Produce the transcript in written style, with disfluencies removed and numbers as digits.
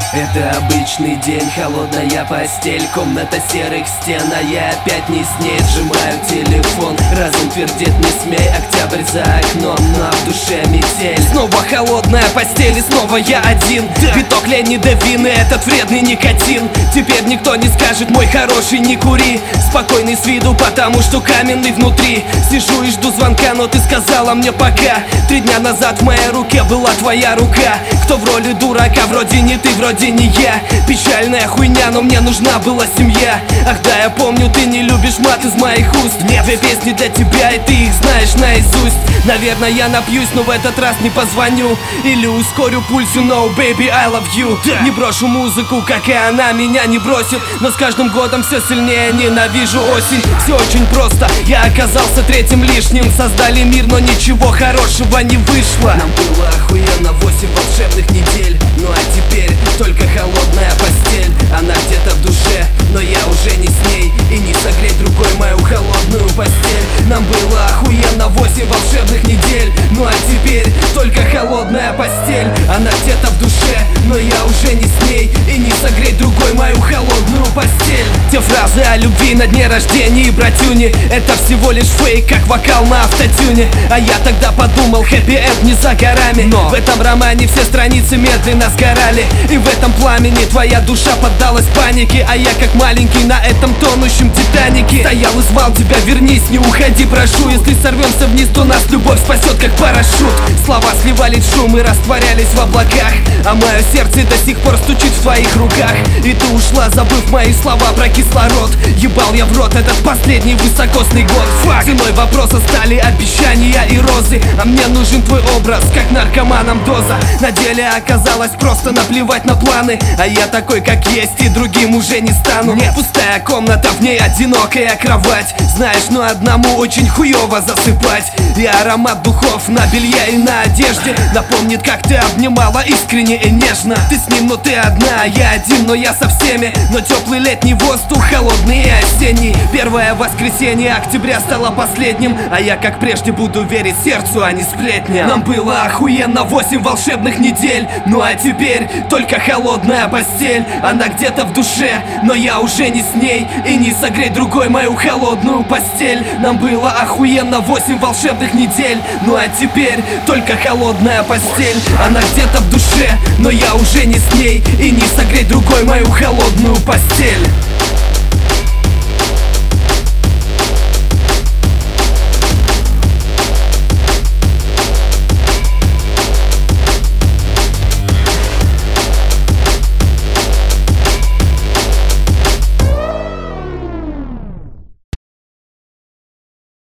Это обычный день, холодная постель, комната серых стен, а я опять не с ней. Сжимаю телефон, разум твердит не смей. Октябрь за окном, но в душе метель. Снова холодная постель и снова я один. Виток Леонида Вины, этот вредный никотин. Теперь никто не скажет, мой хороший, не кури. Спокойный с виду, потому что каменный внутри. Сижу и жду звонка, но ты сказала мне пока. 3 дня назад в моей руке была твоя рука. Кто в роли дурака, вроде не ты, вроде не я. Печальная хуйня, но мне нужна была семья. Ах да, я помню, ты не любишь мат из моих уст. Нет, 2 песни для тебя, и ты их знаешь наизусть. Наверное, я напьюсь, но в этот раз не позвоню. Или ускорю пульс, you know, baby, I love you. Не брошу музыку, как и она меня не бросит. Но с каждым годом все сильнее ненавижу осень. Все очень просто, я оказался 3-м лишним. Создали мир, но ничего хорошего не вышло. Нам было охуенно 8 волшебных недель. Ну а теперь только холодная постель. Она где-то в душе, но я уже не с ней. И не согреть другой мою холодную постель. Нам было охуенно 8 волшебных недель. Ну а теперь только холодная постель. Она где-то в душе, но я уже не с ней. И не согреть другой мою холодную постель. Те фразы о любви на дне рождения и братюни, это всего лишь фейк, как вокал на автотюне. А я тогда подумал, хэппи-энд не за горами. Но в этом романе все страницы медленно сгорали. И в этом пламени твоя душа поддалась панике. А я как маленький на этом тонущем Титанике стоял и звал тебя, вернись, не уходи, прошу. Если сорвемся вниз, то нас любовь спасет как парашют. Слова сливались в шум и растворялись в облаках. А мое сердце до сих пор стучит в твоих руках. И ты ушла, забыв мои слова про кислород. Ебал я в рот этот последний высокосный год. Ценой вопроса стали обещания и розы. А мне нужен твой образ, как наркоманам доза. На деле оказалось просто наплевать на планы. А я такой как есть и другим уже не стану. Нет, пустая комната, в ней одинокая кровать. Знаешь, но одному очень хуёво засыпать. И аромат духов на белье и на одежде напомнит, как ты обнимала искренне и нежно. Ты с ним, но ты одна, я один, но я со всеми. Но теплый летний воздух, холодный и осенний. Первое воскресенье октября стало последним. А я как прежде буду верить сердцу, а не сплетням. Нам было охуенно 8 волшебных недель. Ну а теперь только холодная постель. Она где-то в душе, но я уже не с ней. И не согреть другой мою холодную постель. Нам было охуенно 8 волшебных недель. Ну а теперь только холодная постель. Она где-то в душе, но я уже не с ней. И не согреть другой мою холодную постель.